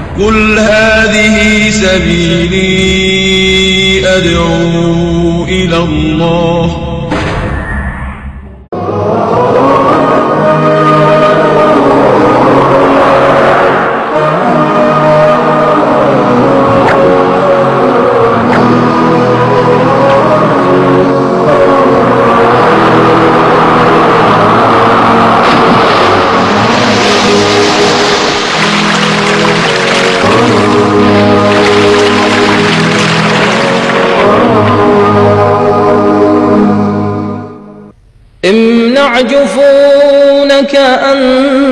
قل هذه سبيلي أدعو إلى الله. امنع جفونك أن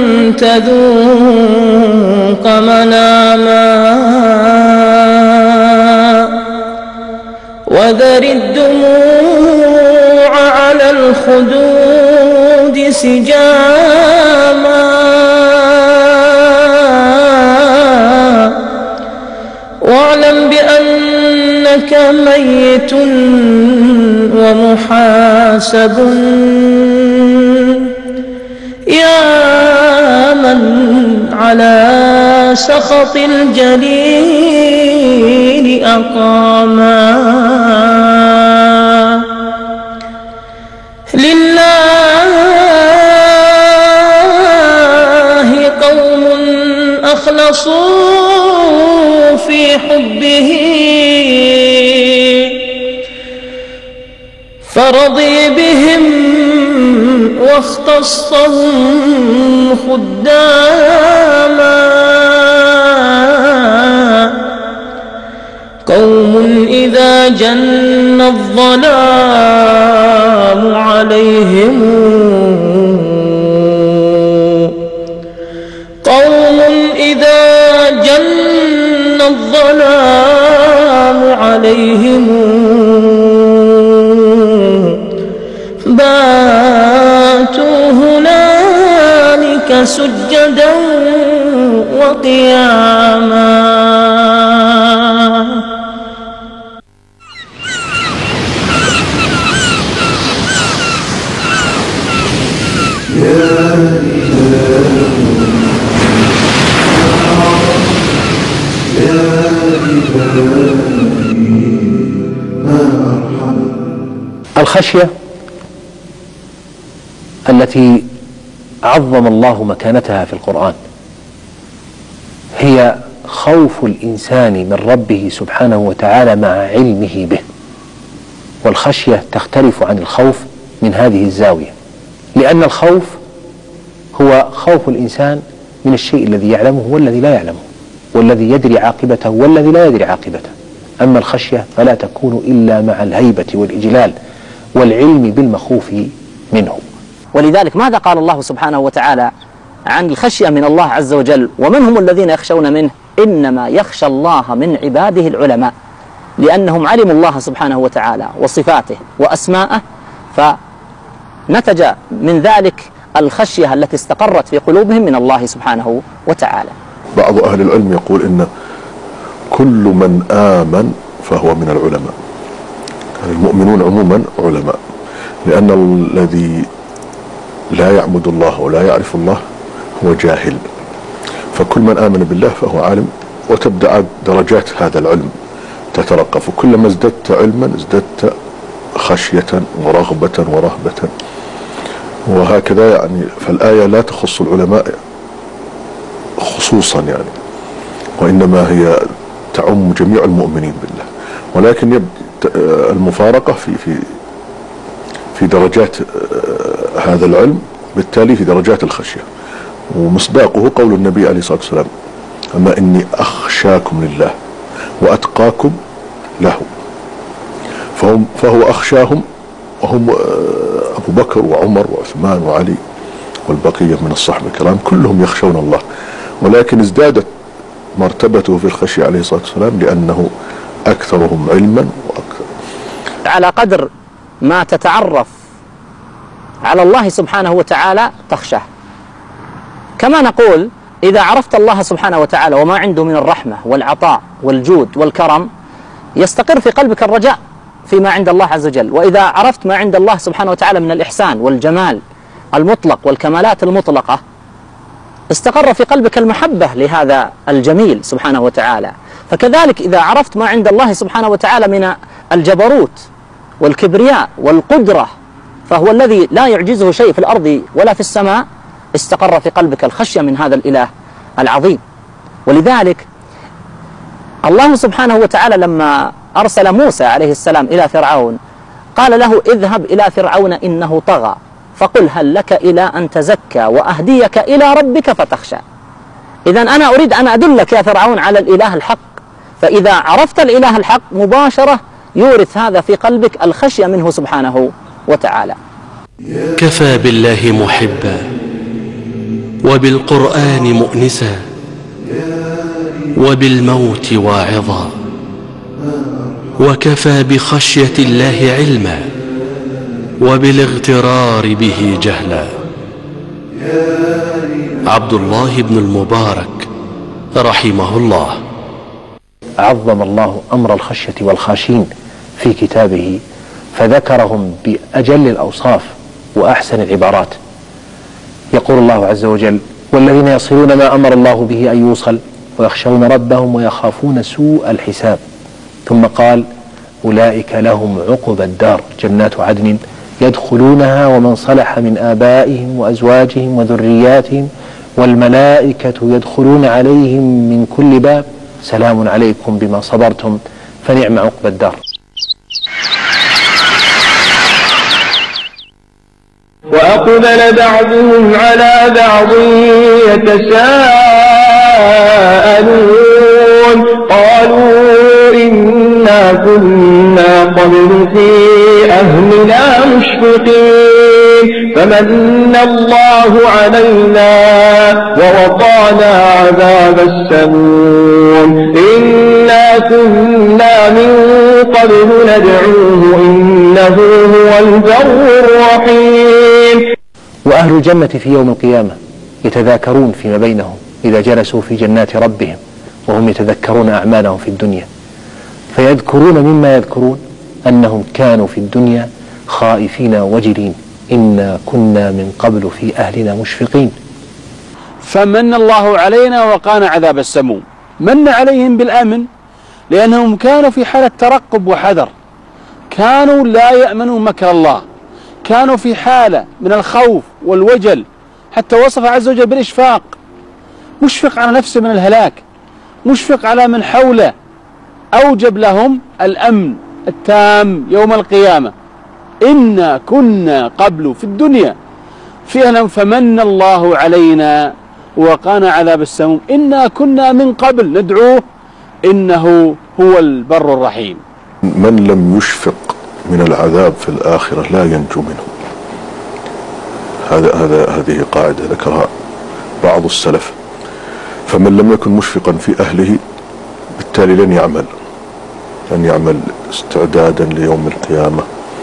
تذوق مناما وذر الدموع على الخدود سجاما واعلم بأنك ميت ومحاسب يا من على سخط الجليل أقاما. لله قوم أخلصوا في حبه فرضي بهم واختصهم خداما. قوم إذا جن الظلام عليهم قوم إذا جن الظلام عليهم باتوا هنالك سجدا وقياما. الخشية التي عظم الله مكانتها في القرآن هي خوف الإنسان من ربه سبحانه وتعالى مع علمه به. والخشية تختلف عن الخوف من هذه الزاوية، لأن الخوف هو خوف الإنسان من الشيء الذي يعلمه والذي لا يعلمه، والذي يدري عاقبته والذي لا يدري عاقبته. أما الخشية فلا تكون إلا مع الهيبة والإجلال والعلم بالمخوف منه. ولذلك ماذا قال الله سبحانه وتعالى عن الخشية من الله عز وجل؟ ومن هم الذين يخشون منه؟ إنما يخشى الله من عباده العلماء، لأنهم علموا الله سبحانه وتعالى وصفاته وأسماءه، فنتج من ذلك الخشية التي استقرت في قلوبهم من الله سبحانه وتعالى. بعض أهل العلم يقول إن كل من آمن فهو من العلماء. المؤمنون عموما علماء، لأن الذي لا يعبد الله ولا يعرف الله هو جاهل. فكل من آمن بالله فهو عالم، وتبدأ درجات هذا العلم تترقى، فكلما ازددت علما ازددت خشية ورغبة ورهبة، وهكذا يعني. فالآية لا تخص العلماء خصوصا يعني، وإنما هي تعم جميع المؤمنين بالله، ولكن المفارقة في درجات هذا العلم، بالتالي في درجات الخشية. ومصداقه قول النبي عليه الصلاة والسلام: أما إني أخشاكم لله وأتقاكم له. فهو أخشاهم، وهم أبو بكر وعمر وعثمان وعلي والبقية من الصحابة الكرام، كلهم يخشون الله، ولكن ازدادت مرتبته في الخشية عليه الصلاة والسلام لأنه أكثرهم علما وأكثر. على قدر ما تتعرف على الله سبحانه وتعالى تخشاه. كما نقول إذا عرفت الله سبحانه وتعالى وما عنده من الرحمة والعطاء والجود والكرم، يستقر في قلبك الرجاء فيما عند الله عز وجل. وإذا عرفت ما عند الله سبحانه وتعالى من الإحسان والجمال المطلق والكمالات المطلقة، استقر في قلبك المحبة لهذا الجميل سبحانه وتعالى. فكذلك إذا عرفت ما عند الله سبحانه وتعالى من الجبروت والكبرياء والقدرة، فهو الذي لا يعجزه شيء في الأرض ولا في السماء، استقر في قلبك الخشية من هذا الإله العظيم. ولذلك الله سبحانه وتعالى لما أرسل موسى عليه السلام إلى فرعون قال له: اذهب إلى فرعون إنه طغى فقل هل لك إلى أن تزكى وأهديك إلى ربك فتخشى. إذن أنا أريد أن أدلك يا فرعون على الإله الحق، فإذا عرفت الإله الحق مباشرة يورث هذا في قلبك الخشية منه سبحانه وتعالى. كفى بالله محبا وبالقرآن مؤنسا وبالموت واعظا، وكفى بخشية الله علما وبالاغترار به جهلا. عبد الله بن المبارك رحمه الله. عظم الله أمر الخشية والخاشين في كتابه، فذكرهم بأجل الأوصاف وأحسن العبارات. يقول الله عز وجل: والذين يصلون ما أمر الله به أن يوصل ويخشون ربهم ويخافون سوء الحساب. ثم قال: أولئك لهم عقبى الدار جنات عدن يدخلونها ومن صلح من آبائهم وأزواجهم وذرياتهم والملائكة يدخلون عليهم من كل باب سلام عليكم بما صبرتم فنعم عقبى الدار. وأقبل بعضهم على بعض يتساءلون قالوا إنا كنا قبل في أهلنا مشفقين فمن الله علينا ووقانا عذاب السموم إنا كنا من قبل ندعوه إنه هو البر الرحيم. وأهل الجنة في يوم القيامة يتذاكرون فيما بينهم إذا جلسوا في جنات ربهم وهم يتذكرون أعمالهم في الدنيا، فيذكرون مما يذكرون أنهم كانوا في الدنيا خائفين وجلين إنا كنا من قبل في أهلنا مشفقين. فمن الله علينا وقانا عذاب السموم. من عليهم بالأمن لأنهم كانوا في حالة ترقب وحذر، كانوا لا يأمنون مكر الله، كانوا في حالة من الخوف والوجل، حتى وصف عز وجل بالإشفاق، مشفق على نفسه من الهلاك، مشفق على من حوله، أوجب لهم الأمن التام يوم القيامة. إنا كنا قبل في الدنيا فيها فمن الله علينا وقانا عذاب السموم إنا كنا من قبل ندعوه إنه هو البر الرحيم. من لم يشفق من العذاب في الآخرة لا ينجو منه. هذه قاعدة ذكرها بعض السلف. فمن لم يكن مشفقا في أهله بالتالي لن يعمل استعدادا ليوم القيامة،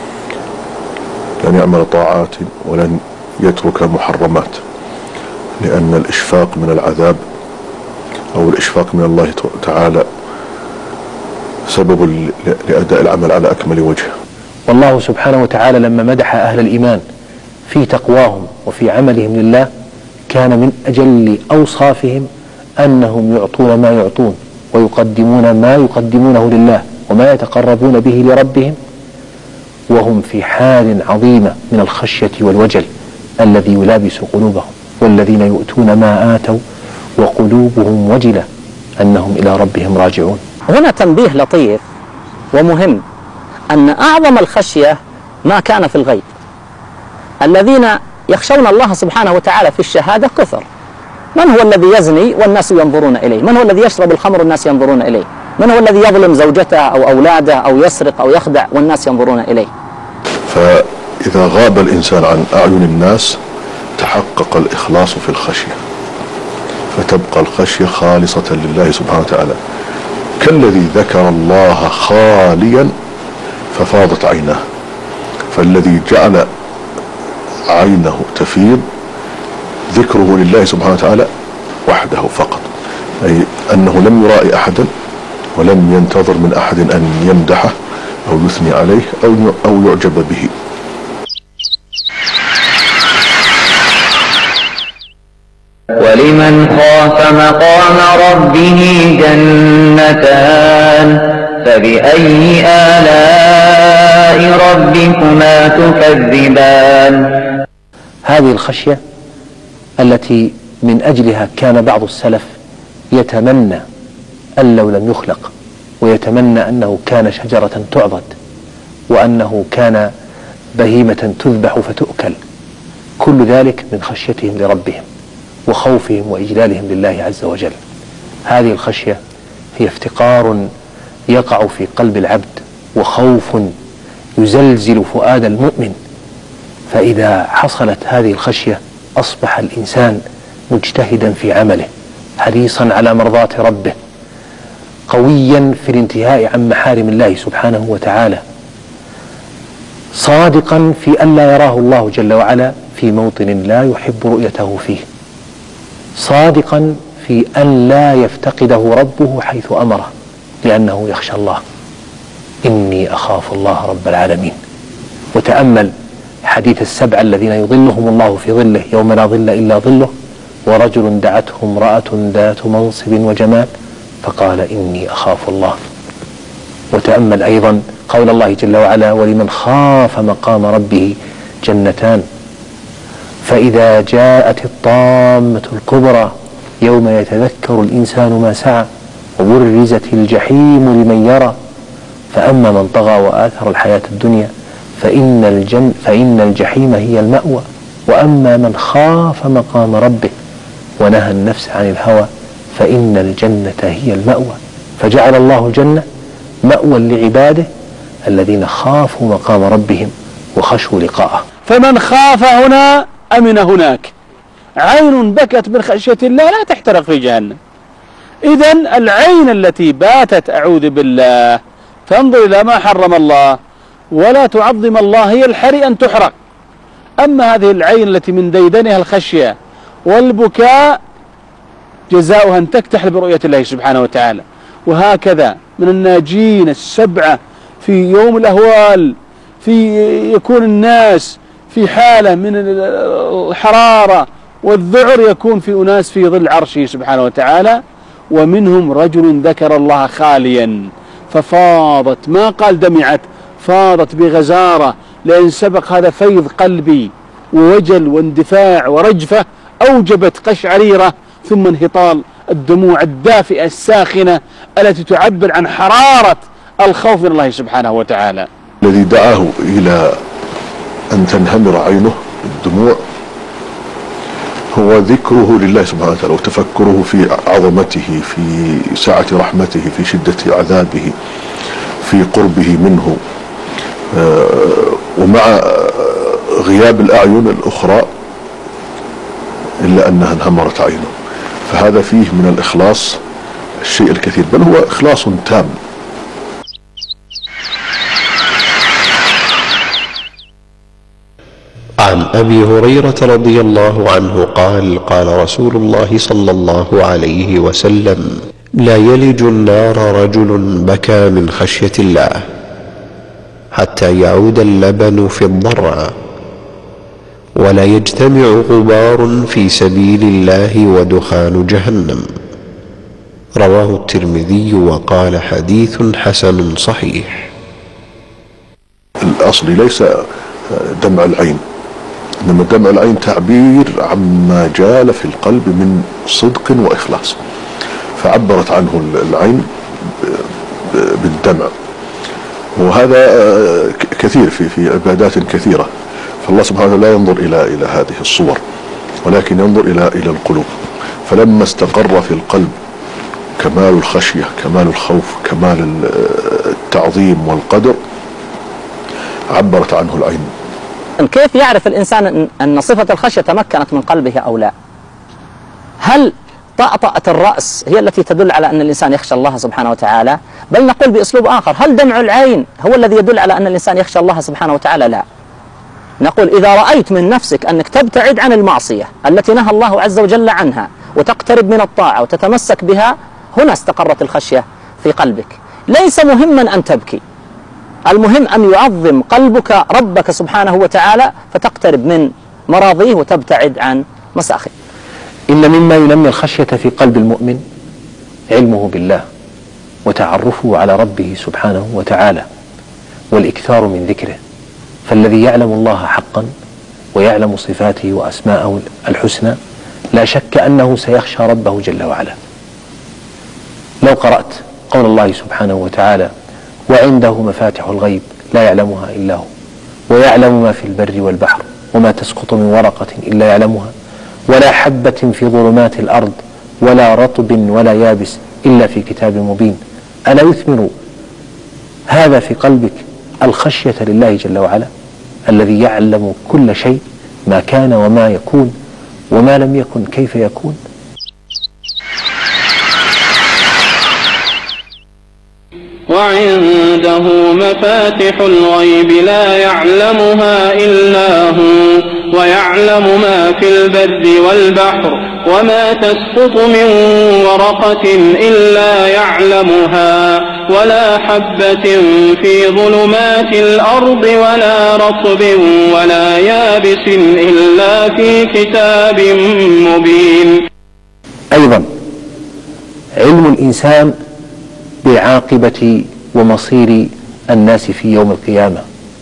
لن يعمل طاعات ولن يترك محرمات، لأن الإشفاق من العذاب أو الإشفاق من الله تعالى سبب لأداء العمل على أكمل وجه. والله سبحانه وتعالى لما مدح أهل الإيمان في تقواهم وفي عملهم لله كان من أجل أوصافهم أنهم يعطون ما يعطون ويقدمون ما يقدمونه لله وما يتقربون به لربهم وهم في حال عظيمة من الخشية والوجل الذي يلابس قلوبهم، والذين يؤتون ما آتوا وقلوبهم وجلة أنهم إلى ربهم راجعون. هنا تنبيه لطيف ومهم أن أعظم الخشية ما كان في الغيب. الذين يخشون الله سبحانه وتعالى في الشهادة كثر. من هو الذي يزني والناس ينظرون إليه؟ من هو الذي يشرب الخمر والناس ينظرون إليه؟ من هو الذي يظلم زوجته أو أولاده أو يسرق أو يخدع والناس ينظرون إليه؟ فإذا غاب الإنسان عن أعين الناس تحقق الإخلاص في الخشية، فتبقى الخشية خالصة لله سبحانه وتعالى، كالذي ذكر الله خاليا ففاضت عيناه، فالذي جعل عينه تفيض ذكره لله سبحانه وتعالى وحده فقط، أي أنه لم يرائي أحدا ولم ينتظر من أحد أن يمدحه أو يثني عليه أو يعجب به. ولمن مقام ربه جنتان فبأي آلاء ربكما تكذبان. هذه الخشية التي من أجلها كان بعض السلف يتمنى أن لو لم يخلق، ويتمنى أنه كان شجرة تعضد، وأنه كان بهيمة تذبح فتؤكل، كل ذلك من خشيتهم لربهم وخوفهم وإجلالهم لله عز وجل. هذه الخشية هي افتقار يقع في قلب العبد وخوف يزلزل فؤاد المؤمن، فإذا حصلت هذه الخشية أصبح الإنسان مجتهدا في عمله، حريصا على مرضاة ربه، قويا في الانتهاء عن محارم الله سبحانه وتعالى، صادقا في أن لا يراه الله جل وعلا في موطن لا يحب رؤيته فيه، صادقا في أن لا يفتقده ربه حيث أمره لأنه يخشى الله. إني أخاف الله رب العالمين. وتأمل حديث السبع الذين يظلهم الله في ظله يوم لا ظل إلا ظله، ورجل دعته امرأة ذات منصب وجمال فقال إني أخاف الله. وتأمل أيضا قول الله جل وعلا ولمن خاف مقام ربه جنتان، فإذا جاءت الطامة الكبرى يوم يتذكر الإنسان ما سعى وبرزت الجحيم لمن يرى فأما من طغى وآثر الحياة الدنيا فإن الجحيم هي المأوى وأما من خاف مقام ربه ونهى النفس عن الهوى فإن الجنة هي المأوى. فجعل الله الجنة مأوى لعباده الذين خافوا مقام ربهم وخشوا لقاءه. فمن خاف هنا أمن هناك. عين بكت من خشية الله لا تحترق في جهنم. إذن العين التي باتت أعوذ بالله تنظر إلى ما حرم الله ولا تعظم الله هي الحري أن تحرق. أما هذه العين التي من ديدنها الخشية والبكاء جزاؤها أن تكتحل برؤية الله سبحانه وتعالى. وهكذا من الناجين السبعة في يوم الأهوال يكون الناس في حالة من الحرارة والذعر، يكون في أناس في ظل عرشه سبحانه وتعالى، ومنهم رجل ذكر الله خاليا ففاضت، ما قال دمعت، فاضت بغزارة، لأن سبق هذا فيض قلبي ووجل واندفاع ورجفة أوجبت قشعريرة ثم انهطال الدموع الدافئة الساخنة التي تعبر عن حرارة الخوف من الله سبحانه وتعالى. الذي دعاه إلى أن تنهمر عينه بالدموع هو ذكره لله سبحانه وتعالى وتفكره في عظمته، في سعة رحمته، في شدة عذابه، في قربه منه، ومع غياب الأعين الأخرى إلا أنها انهمرت عينه. فهذا فيه من الإخلاص الشيء الكثير، بل هو إخلاص تام. عن أبي هريرة رضي الله عنه قال قال رسول الله صلى الله عليه وسلم لا يلج النار رجل بكى من خشية الله حتى يعود اللبن في الضرع، ولا يجتمع غبار في سبيل الله ودخان جهنم. رواه الترمذي وقال حديث حسن صحيح. الأصل ليس دمع العين، إنما دمع العين تعبير عما جال في القلب من صدق وإخلاص، فعبرت عنه العين بالدمع. وهذا كثير في عبادات كثيرة، فالله سبحانه وتعالى لا ينظر إلى هذه الصور ولكن ينظر إلى القلوب. فلما استقر في القلب كمال الخشية، كمال الخوف، كمال التعظيم والقدر، عبرت عنه العين. كيف يعرف الإنسان أن صفة الخشية تمكنت من قلبه أو لا؟ هل طأطأة الرأس هي التي تدل على أن الإنسان يخشى الله سبحانه وتعالى؟ بل نقول بأسلوب آخر، هل دمع العين هو الذي يدل على أن الإنسان يخشى الله سبحانه وتعالى؟ لا. نقول إذا رأيت من نفسك أنك تبتعد عن المعصية التي نهى الله عز وجل عنها وتقترب من الطاعة وتتمسك بها، هنا استقرت الخشية في قلبك. ليس مهما أن تبكي، المهم أن يعظم قلبك ربك سبحانه وتعالى فتقترب من مراضيه وتبتعد عن مساخيه. إن مما ينمي الخشية في قلب المؤمن علمه بالله وتعرفه على ربه سبحانه وتعالى والإكثار من ذكره، فالذي يعلم الله حقا ويعلم صفاته وأسماءه الحسنى لا شك أنه سيخشى ربه جل وعلا. لو قرأت قول الله سبحانه وتعالى: وعنده مفاتح الغيب لا يعلمها إلا هو ويعلم ما في البر والبحر وما تسقط من ورقة إلا يعلمها ولا حبة في ظلمات الأرض ولا رطب ولا يابس إلا في كتاب مبين، ألا يثمر هذا في قلبك الخشية لله جل وعلا الذي يعلم كل شيء، ما كان وما يكون وما لم يكن كيف يكون؟ وعنده مفاتح الغيب لا يعلمها إلا هو ويعلم ما في البر والبحر وما تسقط من ورقة إلا يعلمها ولا حبة في ظلمات الأرض ولا رطب ولا يابس إلا في كتاب مبين. أيضا علم الإنسان بعاقبة ومصير الناس في يوم القيامة،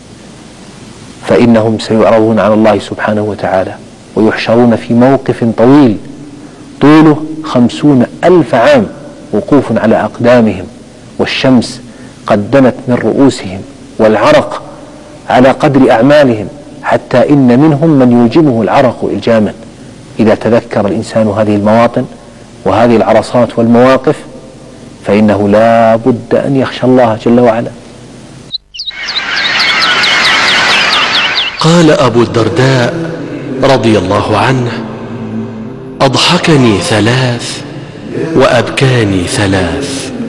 فإنهم سيعرضون على الله سبحانه وتعالى ويحشرون في موقف طويل طوله 50,000 عام وقوف على أقدامهم، والشمس قد دنت من رؤوسهم والعرق على قدر أعمالهم، حتى إن منهم من يوجبه العرق إلجاما. إذا تذكر الإنسان هذه المواطن وهذه العرصات والمواقف فإنه لا بد أن يخشى الله جل وعلا. قال أبو الدرداء رضي الله عنه: أضحكني 3 وأبكاني 3.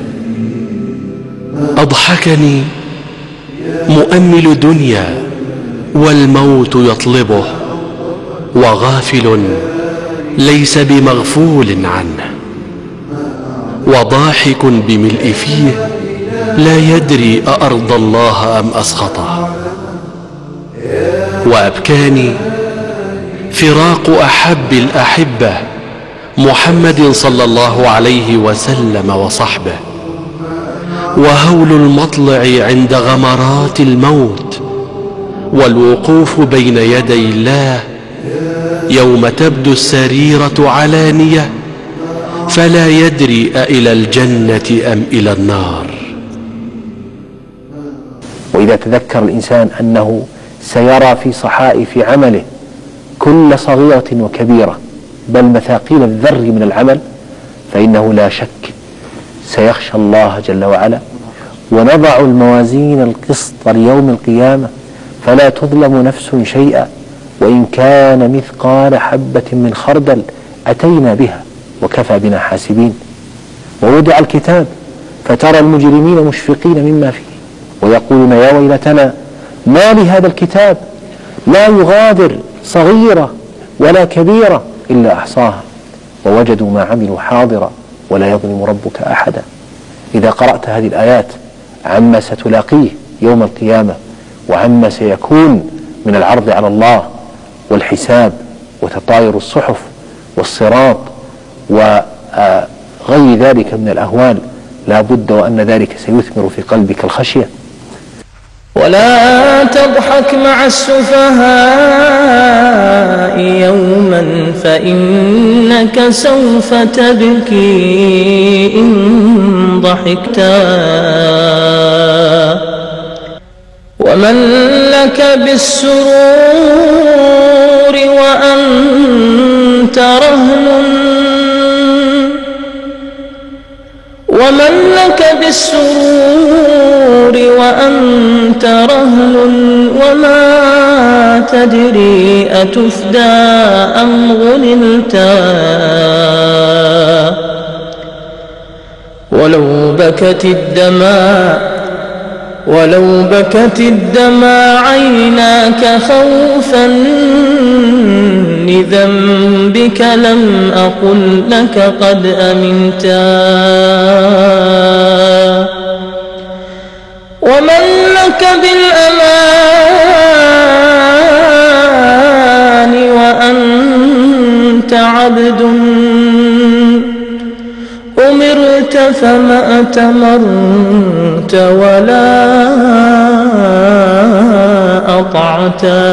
أضحكني مؤمل دنيا والموت يطلبه وغافل ليس بمغفول عنه، وضاحك بملء فيه لا يدري أأرضى الله أم أسخطه. وأبكاني فراق أحب الأحبة محمد صلى الله عليه وسلم وصحبه، وهول المطلع عند غمرات الموت، والوقوف بين يدي الله يوم تبدو السريرة علانية فلا يدري أإلى الجنة أم إلى النار. وإذا تذكر الإنسان أنه سيرى في صحائف عمله كل صغيرة وكبيرة بل مثاقيل الذر من العمل، فإنه لا شك سيخشى الله جل وعلا. ونضع الموازين القسط ليوم القيامة فلا تظلم نفس شيئا وإن كان مثقال حبة من خردل أتينا بها وكفى بنا حاسبين. ووضع الكتاب فترى المجرمين مشفقين مما فيه ويقولون يا ويلتنا ما لهذا الكتاب لا يغادر صغيرة ولا كبيرة إلا أحصاها ووجدوا ما عملوا حاضرا ولا يظلم ربك أحدا. إذا قرأت هذه الآيات عما ستلاقيه يوم القيامة وعما سيكون من العرض على الله والحساب وتطاير الصحف والصراط وغير ذلك من الأهوال، لا بد وأن ذلك سيثمر في قلبك الخشية. ولا تضحك مع السفهاء يوما فإنك سوف تبكي إن ضحكتا، ومن لك بالسرور وأنت رهن، ومن لك بالسرور وأنت رهن، وما تدري أتفدى أم غنمتا. ولو بكت الدماء عيناك خوفا لذنبك لم أقل لك قد أمنتا، ومن لك بالأمان وأنت عبد أمرت فما أتمرت ولا أطعتا.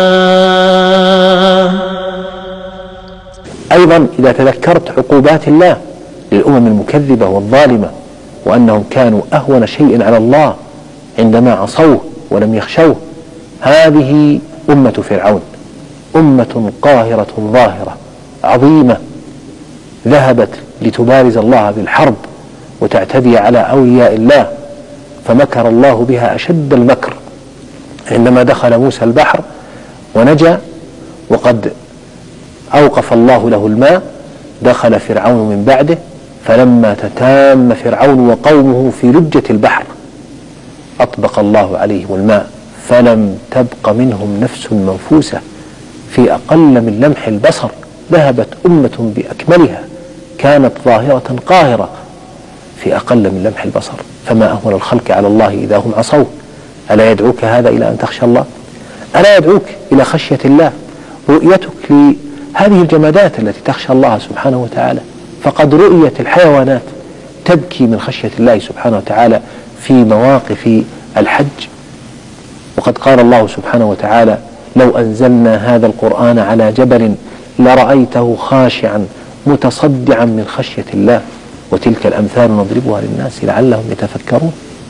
أيضا إذا تذكرت عقوبات الله للأمم المكذبة والظالمة وأنهم كانوا أهون شيء على الله عندما عصوه ولم يخشوه، هذه أمة فرعون، أمة قاهرة ظاهرة عظيمة ذهبت لتبارز الله بالحرب وتعتدي على أولياء الله، فمكر الله بها أشد المكر عندما دخل موسى البحر ونجا وقد أوقف الله له الماء، دخل فرعون من بعده، فلما تتام فرعون وقومه في لجة البحر أطبق الله عليهم الماء فلم تبق منهم نفس منفوسة، في أقل من لمح البصر ذهبت أمة بأكملها كانت ظاهرة قاهرة في أقل من لمح البصر. فما أهون الخلق على الله إذا هم عصوه. ألا يدعوك هذا إلى أن تخشى الله؟ ألا يدعوك إلى خشية الله؟ رؤيتك لهذه الجمادات التي تخشى الله سبحانه وتعالى، فقد رؤيت الحيوانات تبكي من خشية الله سبحانه وتعالى في مواقف الحج. وقد قال الله سبحانه وتعالى: لو أنزلنا هذا القرآن على جبل لرأيته خاشعا متصدعا من خشية الله، وتلك الأمثال نضربها للناس لعلهم يتفكرون.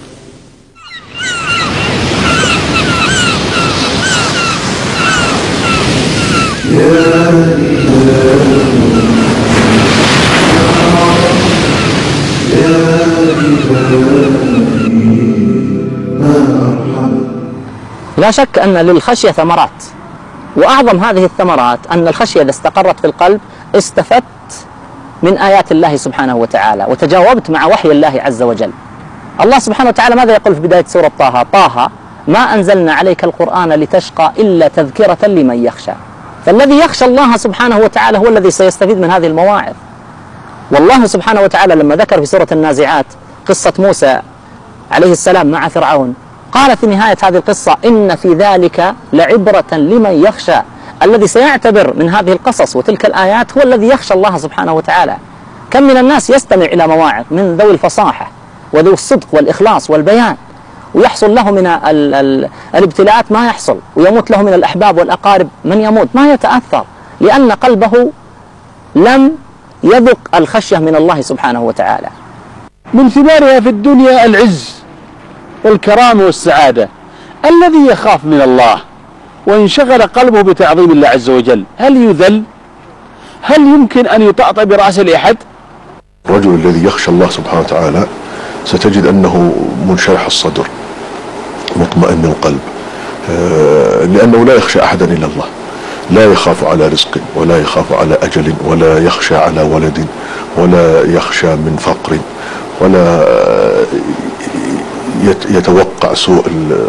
لا شك أن للخشية ثمرات، وأعظم هذه الثمرات أن الخشية إذا استقرت في القلب استفدت من آيات الله سبحانه وتعالى وتجاوبت مع وحي الله عز وجل. الله سبحانه وتعالى ماذا يقول في بداية سورة طه؟ طه ما أنزلنا عليك القرآن لتشقى إلا تذكرة لمن يخشى. فالذي يخشى الله سبحانه وتعالى هو الذي سيستفيد من هذه المواعظ. والله سبحانه وتعالى لما ذكر في سورة النازعات قصة موسى عليه السلام مع فرعون قال في نهاية هذه القصة: إن في ذلك لعبرة لمن يخشى. الذي سيعتبر من هذه القصص وتلك الآيات هو الذي يخشى الله سبحانه وتعالى. كم من الناس يستمع إلى مواعظ من ذوي الفصاحة وذوي الصدق والإخلاص والبيان، ويحصل له من الابتلاءات ما يحصل، ويموت له من الأحباب والأقارب من يموت، ما يتأثر لأن قلبه لم يذق الخشية من الله سبحانه وتعالى. من ثمارها في الدنيا العز والكرامة والسعادة. الذي يخاف من الله وانشغل قلبه بتعظيم الله عز وجل هل يذل؟ هل يمكن أن يطأطأ برأس لأحد؟ الرجل الذي يخشى الله سبحانه وتعالى ستجد أنه منشرح الصدر مطمئن القلب، لأنه لا يخشى أحدا إلا الله، لا يخاف على رزق ولا يخاف على أجل ولا يخشى على ولد ولا يخشى من فقر ولا يتوقع سوء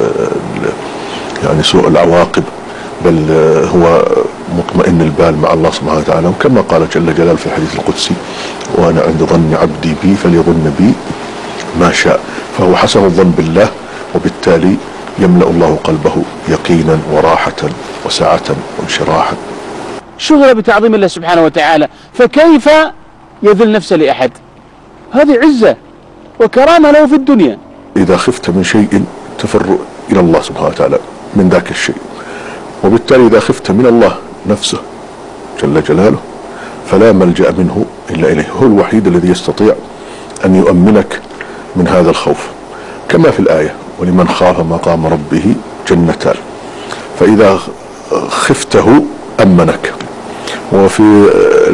العواقب، بل هو مطمئن البال مع الله سبحانه وتعالى. وكما قال جل جلاله في الحديث القدسي: وأنا عند ظن عبدي بي فليظن بي ما شاء. فهو حسن الظن بالله، وبالتالي يملأ الله قلبه يقينا وراحة وسعة وانشراحا. شغل بتعظيم الله سبحانه وتعالى، فكيف يذل نفسه لأحد؟ هذه عزة وكرامة له في الدنيا. إذا خفت من شيء تفر إلى الله سبحانه وتعالى من ذاك الشيء، وبالتالي إذا خفت من الله نفسه جل جلاله فلا ملجأ منه إلا إليه، هو الوحيد الذي يستطيع أن يؤمنك من هذا الخوف، كما في الآية: ولمن خاف مقام ربه جنتان. فإذا خفته أمنك. وفي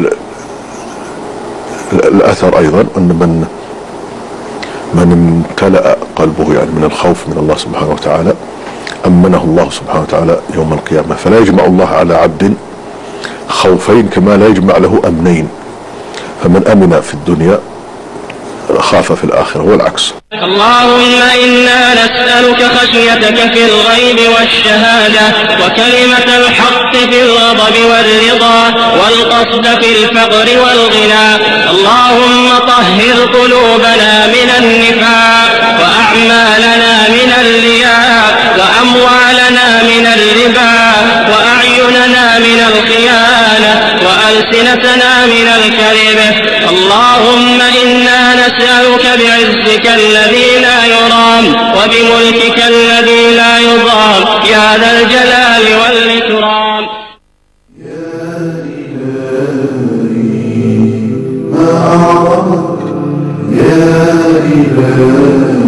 الأثر أيضا أن من امتلأ قلبه من الخوف من الله سبحانه وتعالى أمنه الله سبحانه وتعالى يوم القيامة. فلا يجمع الله على عبد خوفين كما لا يجمع له أمنين، فمن أمن في الدنيا خاف في الآخرة، والعكس. اللهم إنا نسألك خشيتك في الغيب والشهادة، وكلمة الحق في الغضب والرضا، والقصد في الفقر والغنى. اللهم طهر قلوبنا من النفاق، وأعمالنا من الرياء، وأموالنا من الربا، وأعيننا من الخيانة، وألسنتنا من الكذب. اللهم إنا نسألك بعزك الذي لا يرام وبملكك الذي لا يضام يا ذا الجلال والإكرام. يا إلهي ما أعظمك، يا إلهي